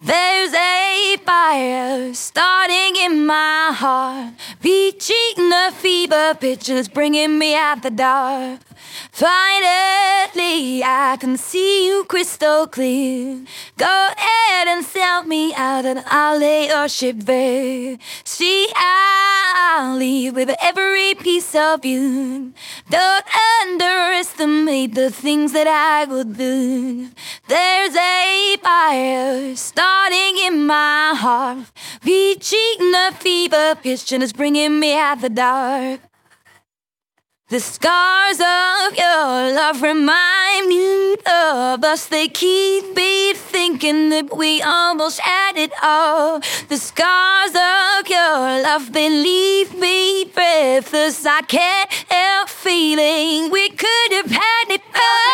There's a fire starting in my heart, reaching the fever pitch that's bringing me out the dark. Finally, I can see you crystal clear. Go ahead and sell me out and I'll lay your ship bare. See, I'll leave with every piece of you. Don't underestimate the things that I would do. There's a fire starting in my heart, reaching the fever pitch and it's bringing me out the dark. The scars of your love remind me of us. They keep me thinking that we almost had it all. The scars of your love, they leave me breathless. I can't help feeling we could have had it all.